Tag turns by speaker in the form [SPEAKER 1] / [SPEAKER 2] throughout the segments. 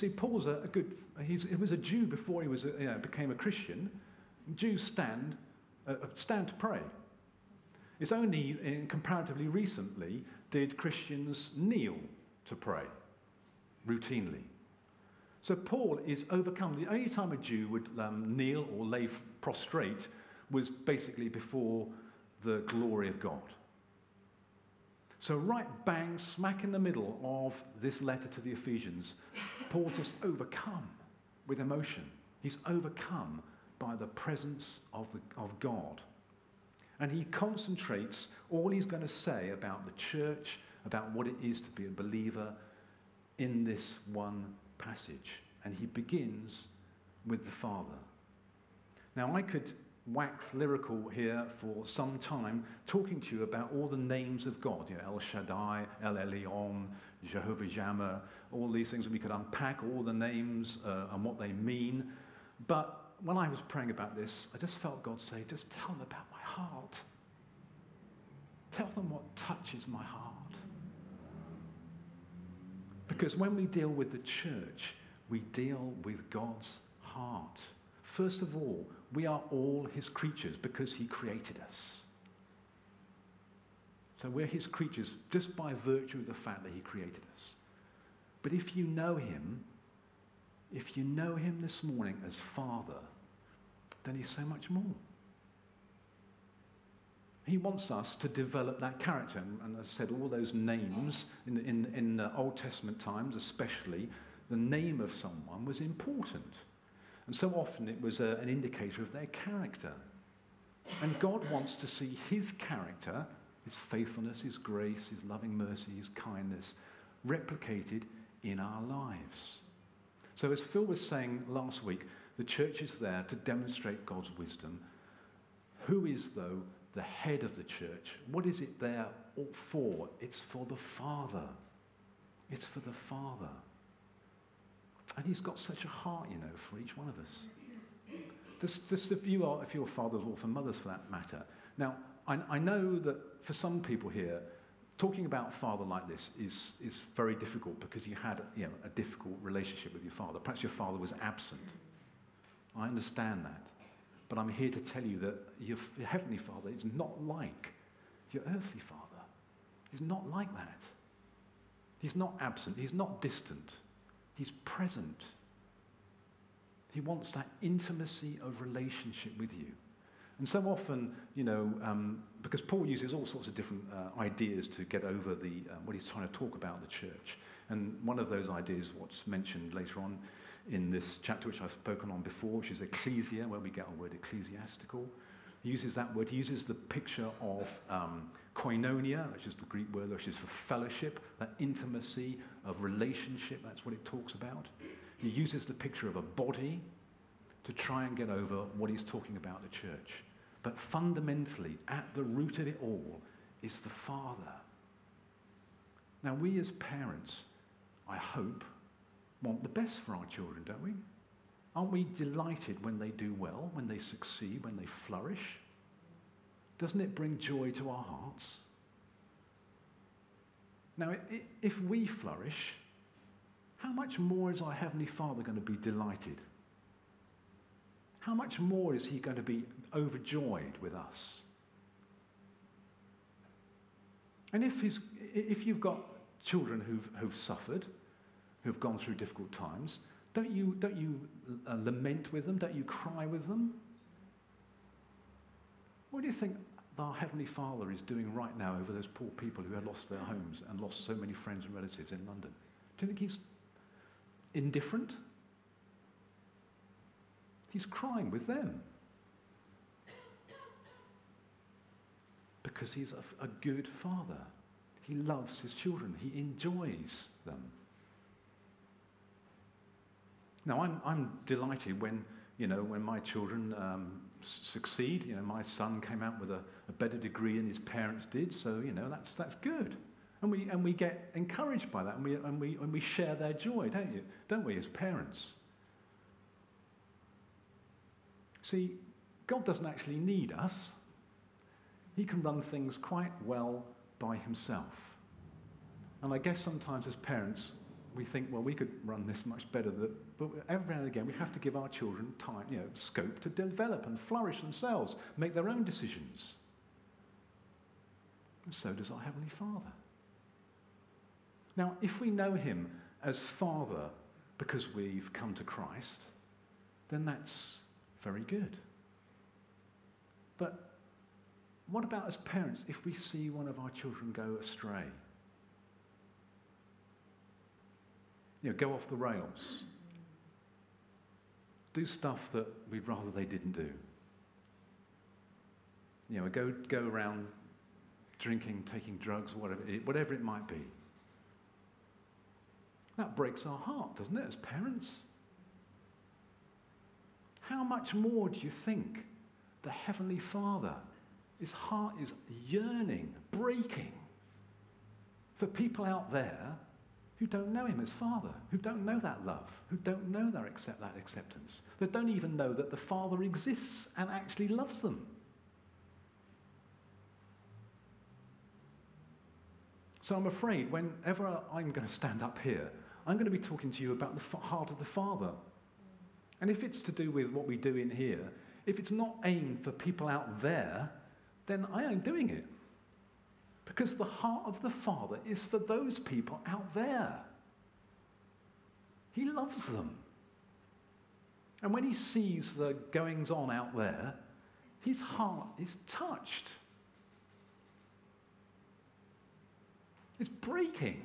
[SPEAKER 1] See, Paul's he was a Jew before he became a Christian. Jews stand to pray. It's only comparatively recently did Christians kneel to pray routinely. So Paul is overcome. The only time a Jew would kneel or lay prostrate was basically before the glory of God. So right bang, smack in the middle of this letter to the Ephesians, Paul's just overcome with emotion. He's overcome by the presence of God. And he concentrates all he's going to say about the church, about what it is to be a believer in this one passage. And he begins with the Father. Now, I could wax lyrical here for some time, talking to you about all the names of God, El Shaddai, El Elyon, Jehovah Shammah, all these things. We could unpack all the names and what they mean. But when I was praying about this, I just felt God say, just tell them about my heart. Tell them what touches my heart. Because when we deal with the church, we deal with God's heart. First of all, we are all his creatures because he created us. So we're his creatures just by virtue of the fact that he created us. But if you know him this morning as Father, then he's so much more. He wants us to develop that character. And as I said, all those names in the Old Testament times especially, the name of someone was important. And so often it was an indicator of their character. And God wants to see his character, his faithfulness, his grace, his loving mercy, his kindness, replicated in our lives. So as Phil was saying last week, the church is there to demonstrate God's wisdom. Who is, though, the head of the church? What is it there for? It's for the Father. It's for the Father. And he's got such a heart, for each one of us. Just if you're fathers or for mothers for that matter. Now, I know that for some people here, talking about father like this is very difficult because you had a difficult relationship with your father. Perhaps your father was absent. I understand that. But I'm here to tell you that your heavenly Father is not like your earthly father. He's not like that. He's not absent. He's not distant. He's present. He wants that intimacy of relationship with you. And so often, because Paul uses all sorts of different ideas to get over what he's trying to talk about the church. And one of those ideas is what's mentioned later on in this chapter, which I've spoken on before, which is ecclesia, where we get our word ecclesiastical. He uses that word. He uses the picture of koinonia, which is the Greek word, which is for fellowship, that intimacy of relationship. That's what it talks about. He uses the picture of a body to try and get over what he's talking about the church. But fundamentally, at the root of it all, is the Father. Now, we as parents, I hope, want the best for our children, don't we? Aren't we delighted when they do well, when they succeed, when they flourish? Doesn't it bring joy to our hearts? Now, if we flourish, how much more is our Heavenly Father going to be delighted? How much more is he going to be overjoyed with us? And if you've got children who've suffered, who've gone through difficult times, don't you lament with them? Don't you cry with them? What do you think our Heavenly Father is doing right now over those poor people who had lost their homes and lost so many friends and relatives in London? Do you think he's indifferent? He's crying with them. Because he's a good father. He loves his children. He enjoys them. Now, I'm delighted when my children succeed. My son came out with a better degree than his parents did, so that's good. And we get encouraged by that, and we share their joy, don't we, as parents? See, God doesn't actually need us. He can run things quite well by himself. And I guess sometimes as parents, we think, well, we could run this much better. But every now and again, we have to give our children time, scope to develop and flourish themselves, make their own decisions. And so does our Heavenly Father. Now, if we know him as Father because we've come to Christ, then that's very good. But what about as parents if we see one of our children go astray? Go off the rails. Do stuff that we'd rather they didn't do. Go around drinking, taking drugs, whatever it might be. That breaks our heart, doesn't it, as parents? How much more do you think the Heavenly Father, his heart is yearning, breaking for people out there who don't know him as Father, who don't know that love, who don't know that acceptance, that don't even know that the Father exists and actually loves them. So I'm afraid whenever I'm going to stand up here, I'm going to be talking to you about the heart of the Father. And if it's to do with what we do in here, if it's not aimed for people out there, then I ain't doing it. Because the heart of the Father is for those people out there. He loves them. And when he sees the goings-on out there, his heart is touched. It's breaking.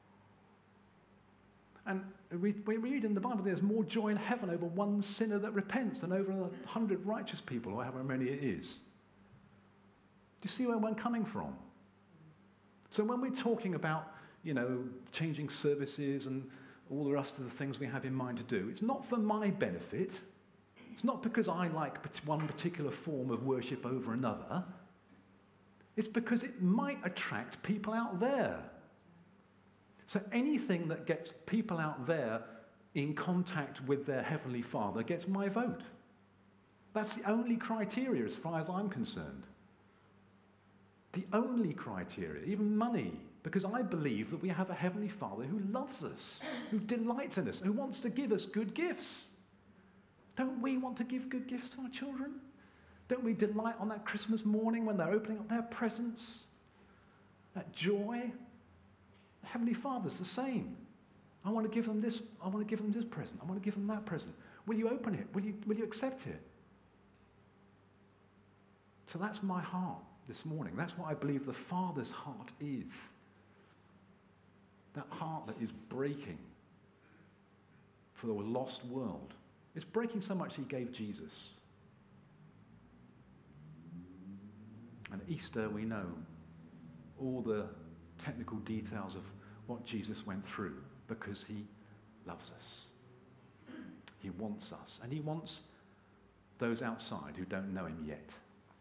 [SPEAKER 1] And we read in the Bible there's more joy in heaven over one sinner that repents than over 100 righteous people, or however many it is. Do you see where I'm coming from? So when we're talking about, changing services and all the rest of the things we have in mind to do, it's not for my benefit. It's not because I like one particular form of worship over another. It's because it might attract people out there. So anything that gets people out there in contact with their Heavenly Father gets my vote. That's the only criteria as far as I'm concerned. The only criteria, even money, because I believe that we have a Heavenly Father who loves us, who delights in us, who wants to give us good gifts. Don't we want to give good gifts to our children? Don't we delight on that Christmas morning when they're opening up their presents? That joy? The Heavenly Father's the same. I want to give them this, I want to give them this present, I want to give them that present. Will you open it? Will you accept it? So that's my heart this morning. That's what I believe the Father's heart is. That heart that is breaking for the lost world. It's breaking so much he gave Jesus. And at Easter we know all the technical details of what Jesus went through because he loves us. He wants us. And he wants those outside who don't know him yet.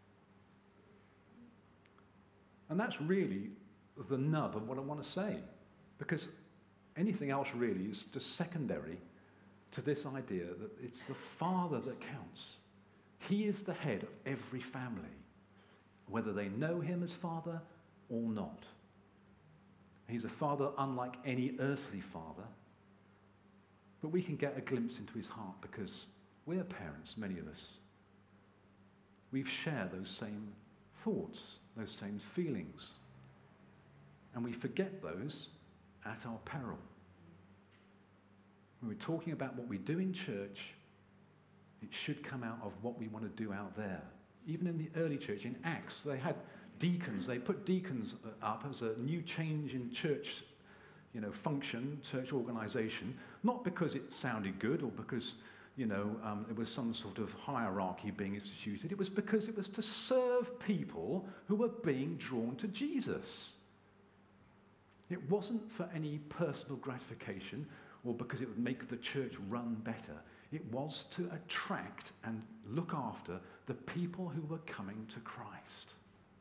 [SPEAKER 1] And that's really the nub of what I want to say. Because anything else really is just secondary to this idea that it's the Father that counts. He is the head of every family, whether they know him as Father or not. He's a Father unlike any earthly father. But we can get a glimpse into his heart because we're parents, many of us. We've shared those same thoughts, those same feelings. And we forget those at our peril. When we're talking about what we do in church, it should come out of what we want to do out there. Even in the early church, in Acts, they had deacons. They put deacons up as a new change in church, function, church organization, not because it sounded good or because, it was some sort of hierarchy being instituted. It was because it was to serve people who were being drawn to Jesus. It wasn't for any personal gratification or because it would make the church run better. It was to attract and look after the people who were coming to Christ.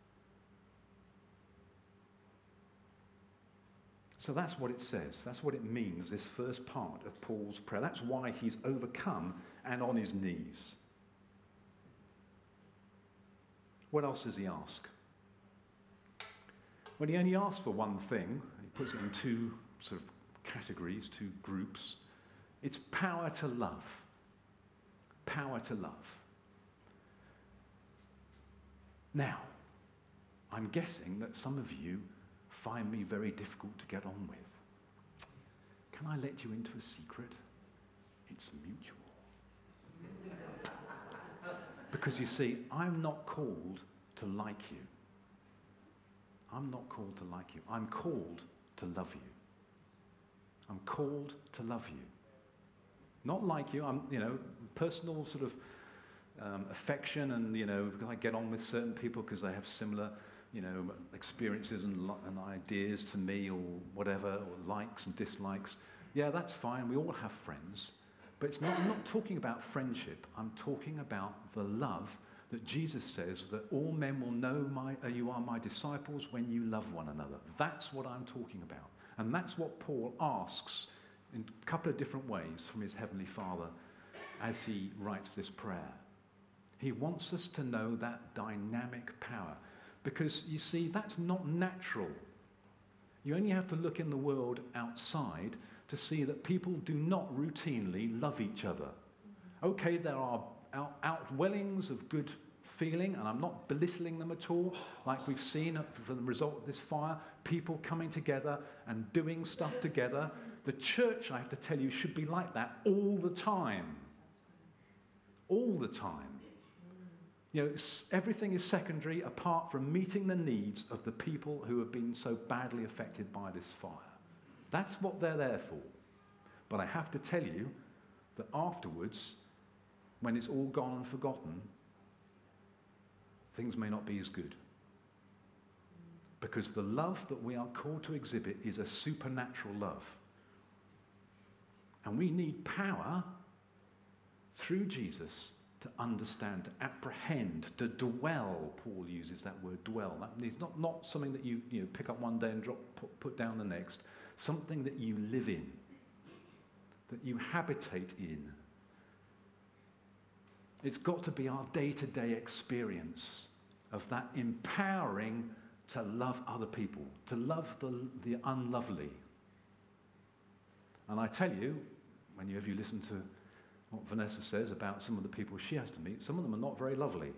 [SPEAKER 1] So that's what it says. That's what it means, this first part of Paul's prayer. That's why he's overcome and on his knees. What else does he ask? Well, he only asks for one thing. He puts it in two sort of categories, two groups. It's power to love. Power to love. Now, I'm guessing that some of you find me very difficult to get on with. Can I let you into a secret? It's mutual. Because you see, I'm not called to like you. I'm not called to like you. I'm called to love you. I'm called to love you. Not like you. I'm, personal sort of affection, and I get on with certain people because they have similar, experiences and ideas to me, or whatever, or likes and dislikes. Yeah, that's fine. We all have friends. But I'm not talking about friendship. I'm talking about the love that Jesus says that all men will know you are my disciples when you love one another. That's what I'm talking about. And that's what Paul asks in a couple of different ways from his Heavenly Father as he writes this prayer. He wants us to know that dynamic power. Because, you see, that's not natural. You only have to look in the world outside to see that people do not routinely love each other. Okay, there are outwellings of good feeling, and I'm not belittling them at all, like we've seen for the result of this fire, people coming together and doing stuff together. The church, I have to tell you, should be like that all the time. All the time. Everything is secondary apart from meeting the needs of the people who have been so badly affected by this fire. That's what they're there for. But I have to tell you that afterwards, when it's all gone and forgotten, things may not be as good. Because the love that we are called to exhibit is a supernatural love. And we need power through Jesus to understand, to apprehend, to dwell. Paul uses that word, dwell. That means not something that you pick up one day and put down the next. Something that you live in, that you habitate in. It's got to be our day-to-day experience of that empowering to love other people, to love the unlovely. And I tell you, when you listen to what Vanessa says about some of the people she has to meet, some of them are not very lovely.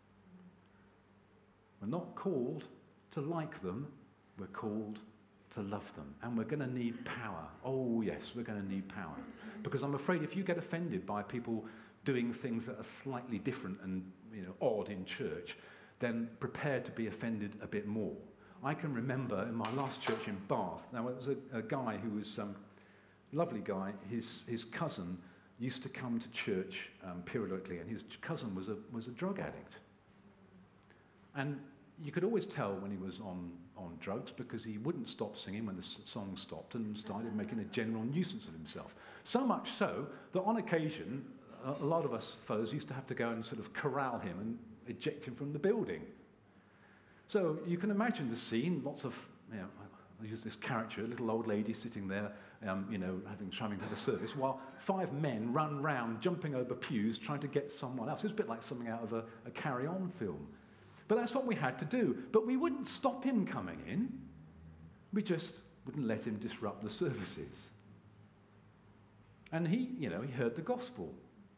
[SPEAKER 1] We're not called to like them, we're called to love them. And we're going to need power. Oh yes, we're going to need power. Because I'm afraid if you get offended by people doing things that are slightly different and odd in church, then prepare to be offended a bit more. I can remember in my last church in Bath, now it was a guy who was lovely guy, his cousin used to come to church periodically, and his cousin was a drug addict. And you could always tell when he was on drugs because he wouldn't stop singing when the song stopped and started making a general nuisance of himself. So much so that on occasion, a lot of us fellows used to have to go and sort of corral him and eject him from the building. So you can imagine the scene, lots of, I use this character, a little old lady sitting there, trying to have a service, while 5 men run round, jumping over pews, trying to get someone else. It was a bit like something out of a Carry On film. But that's what we had to do. But we wouldn't stop him coming in. We just wouldn't let him disrupt the services. And he heard the gospel.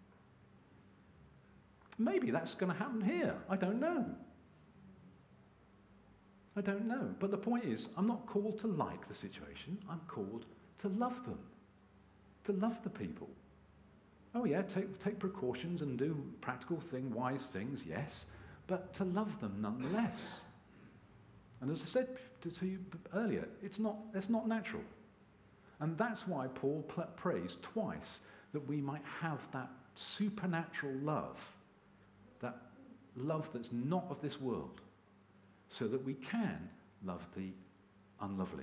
[SPEAKER 1] Maybe that's going to happen here. I don't know. But the point is, I'm not called to like the situation. I'm called to love them. To love the people. Oh yeah, take precautions and do practical wise things, yes. But to love them nonetheless. And as I said to you earlier, that's not natural. And that's why Paul prays twice that we might have that supernatural love, that love that's not of this world, so that we can love the unlovely.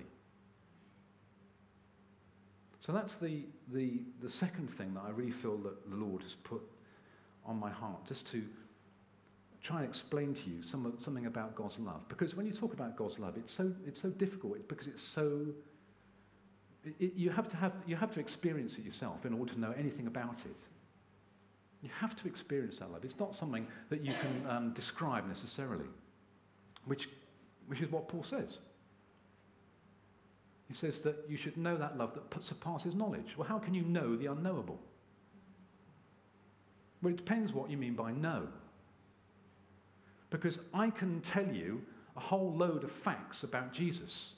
[SPEAKER 1] So that's the second thing that I really feel that the Lord has put on my heart, just to try and explain to you something about God's love. Because when you talk about God's love, it's so difficult because it's so. You have to experience it yourself in order to know anything about it. You have to experience that love. It's not something that you can describe necessarily, which is what Paul says. He says that you should know that love that surpasses knowledge. Well, how can you know the unknowable? Well, it depends what you mean by know. Because I can tell you a whole load of facts about Jesus.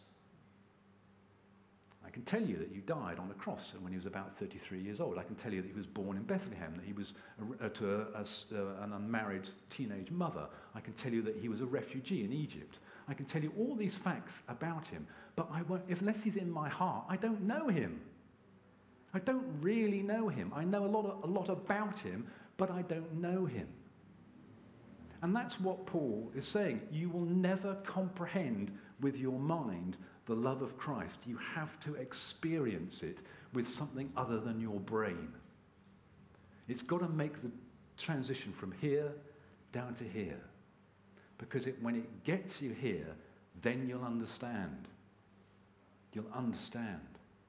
[SPEAKER 1] I can tell you that he died on a cross when he was about 33 years old. I can tell you that he was born in Bethlehem, that he was an unmarried teenage mother. I can tell you that he was a refugee in Egypt. I can tell you all these facts about him, but I won't, unless he's in my heart, I don't know him. I don't really know him. I know a lot about him, but I don't know him. And that's what Paul is saying. You will never comprehend with your mind the love of Christ. You have to experience it with something other than your brain. It's got to make the transition from here down to here. Because when it gets you here, then you'll understand. You'll understand.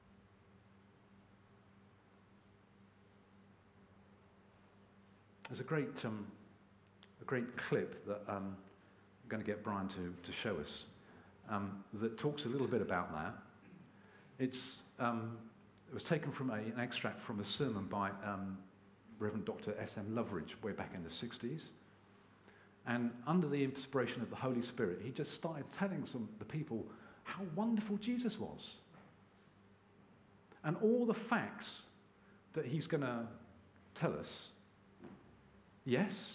[SPEAKER 1] There's a great clip that I'm going to get Brian to show us that talks a little bit about that. It was taken from an extract from a sermon by Reverend Dr. S.M. Loveridge way back in the 60s. And under the inspiration of the Holy Spirit, he just started telling the people how wonderful Jesus was. And all the facts that he's going to tell us, yes,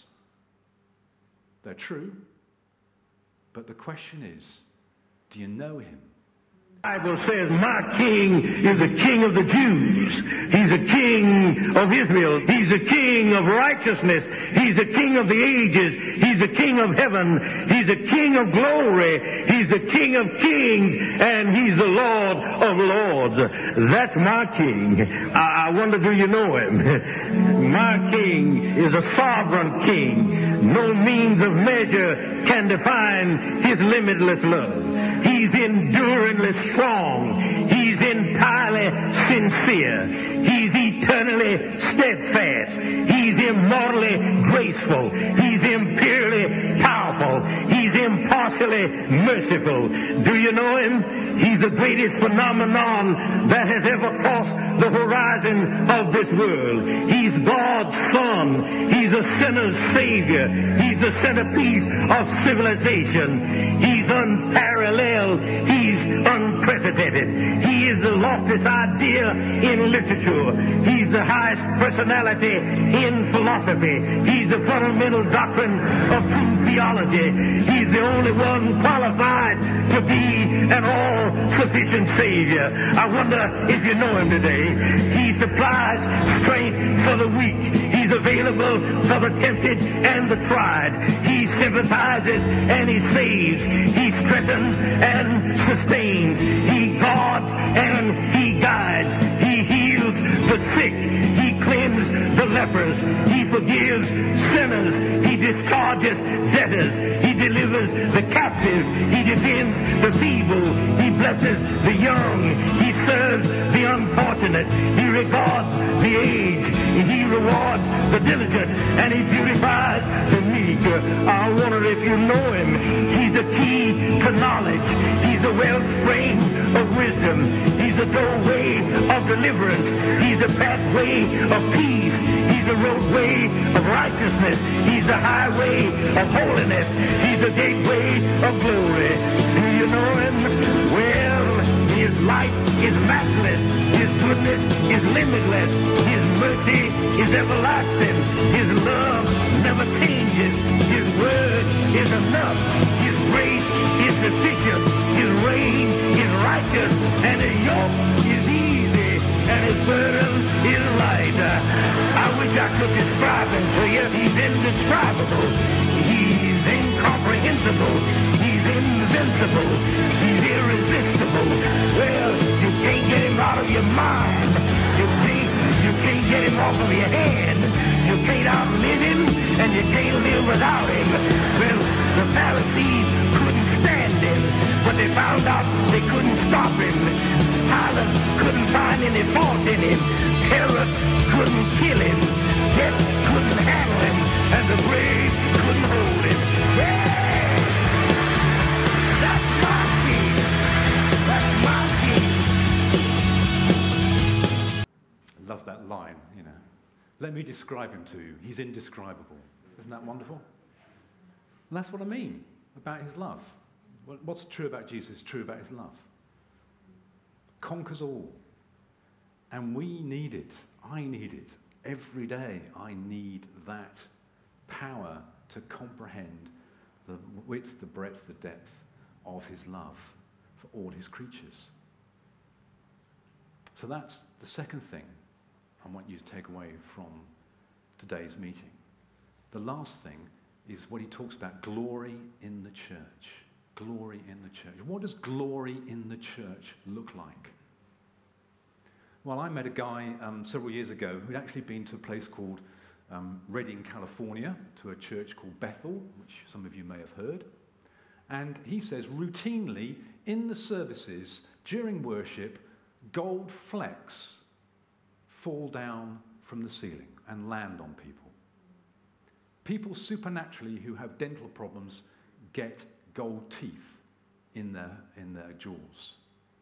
[SPEAKER 1] they're true, but the question is, do you know him?
[SPEAKER 2] The Bible says, my king is the king of the Jews. He's the king of Israel. He's the king of righteousness. He's the king of the ages. He's the king of heaven. He's the king of glory. He's the king of kings. And he's the Lord of lords. That's my king. I wonder, do you know him? My king is a sovereign king. No means of measure can define his limitless love. He's enduringly strong. He's entirely sincere. He's eternally steadfast. He's immortally graceful. He's imperially powerful. He's impartially merciful. Do you know him? He's the greatest phenomenon that has ever crossed the horizon of this world. He's God's Son. He's a sinner's Savior. He's the centerpiece of civilization. He's unparalleled. He's unprecedented. He is the loftiest idea in literature. He's the highest personality in philosophy. He's the fundamental doctrine of true theology. He's the only one qualified to be an all-sufficient Savior. I wonder if you know him today. He supplies strength for the weak. He's available for the tempted and the tried. He sympathizes and he saves. He strengthens and sustains. He guards and he guides. He heals the sick. He cleanses the lepers. He forgives sinners. He discharges debtors. He delivers the captive. He defends the feeble. He blesses the young. He serves the unfortunate. He regards the aged. He rewards the diligent. And he beautifies the meek. I wonder if you know him. He's the key to knowledge. He's the wellspring of wisdom. He's the doorway of deliverance. He's the pathway of peace. He's the roadway of righteousness. He's the highway of holiness. He's the gateway of glory. Do you know him? Well, his light is matchless. His goodness is limitless. His mercy is everlasting. His love never changes. His word is enough. His grace is sufficient. His reign is righteous. And his yoke is easy. And his burden is light. I wish I could describe him to you. He's indescribable. He's incomprehensible. He's invincible. He's irresistible. Well, you can't get him out of your mind. You can't get him off of your hand. You can't outlive him, and you can't live without him. Well, the Pharisees couldn't stand him, but they found out they couldn't stop him. Pilate couldn't find any fault in him. Herod couldn't kill him. Death couldn't handle him, and the grave couldn't hold him. Yeah! That's my king. That's my king.
[SPEAKER 1] Let me describe him to you. He's indescribable. Isn't that wonderful? And that's what I mean about his love. What's true about Jesus is true about his love. Conquers all. And we need it. I need it. Every day I need that power to comprehend the width, the breadth, the depth of his love for all his creatures. So that's the second thing I want you to take away from today's meeting. The last thing is what he talks about, glory in the church. Glory in the church. What does glory in the church look like? Well, I met a guy several years ago who'd actually been to a place called Redding, California, to a church called Bethel, which some of you may have heard. And he says routinely in the services during worship, gold flecks fall down from the ceiling and land on people. People supernaturally who have dental problems get gold teeth in their jaws.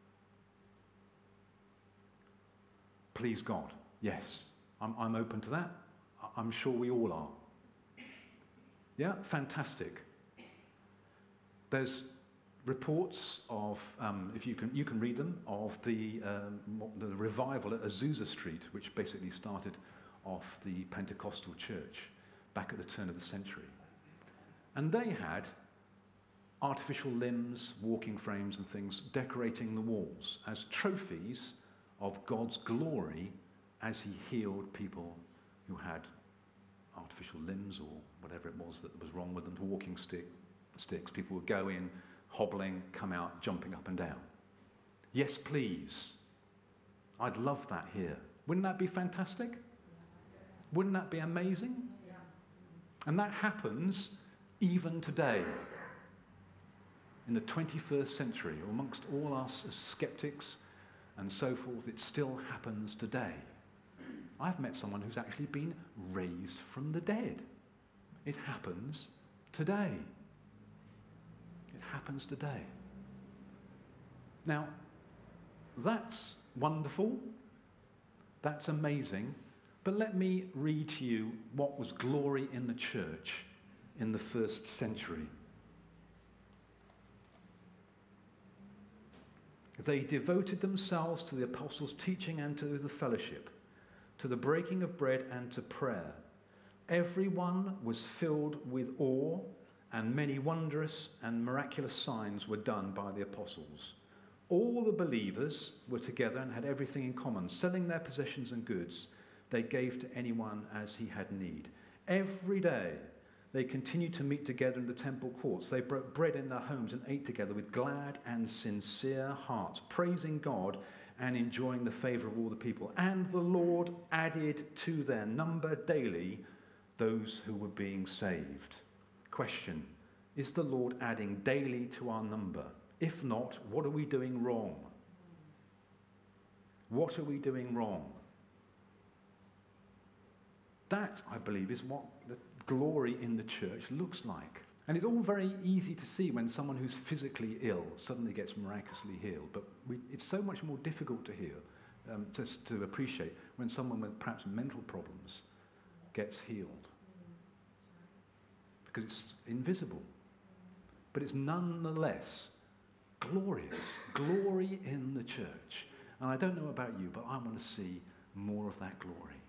[SPEAKER 1] Please God, yes, I'm open to that. I'm sure we all are. Yeah, fantastic. There's reports of, if you can read them, of the revival at Azusa Street, which basically started off the Pentecostal church back at the turn of the century. And they had artificial limbs, walking frames and things decorating the walls as trophies of God's glory as he healed people who had artificial limbs or whatever it was that was wrong with them, walking sticks. People would go in, hobbling, come out, jumping up and down. Yes, please. I'd love that here. Wouldn't that be fantastic? Wouldn't that be amazing? Yeah. And that happens even today. In the 21st century, amongst all us as skeptics and so forth, it still happens today. I've met someone who's actually been raised from the dead. It happens today. It happens today. Now, that's wonderful. That's amazing. But let me read to you what was glory in the church in the first century. They devoted themselves to the apostles' teaching and to the fellowship, to the breaking of bread and to prayer. Everyone was filled with awe, and many wondrous and miraculous signs were done by the apostles. All the believers were together and had everything in common. Selling their possessions and goods, they gave to anyone as he had need. Every day they continued to meet together in the temple courts. They broke bread in their homes and ate together with glad and sincere hearts, praising God and enjoying the favor of all the people. And the Lord added to their number daily those who were being saved. Question: is the Lord adding daily to our number? If not, what are we doing wrong? What are we doing wrong? That, I believe, is what the glory in the church looks like. And it's all very easy to see when someone who's physically ill suddenly gets miraculously healed. But it's so much more difficult to hear, to appreciate when someone with perhaps mental problems gets healed. Because it's invisible. But it's nonetheless glorious. Glory in the church. And I don't know about you, but I want to see more of that glory.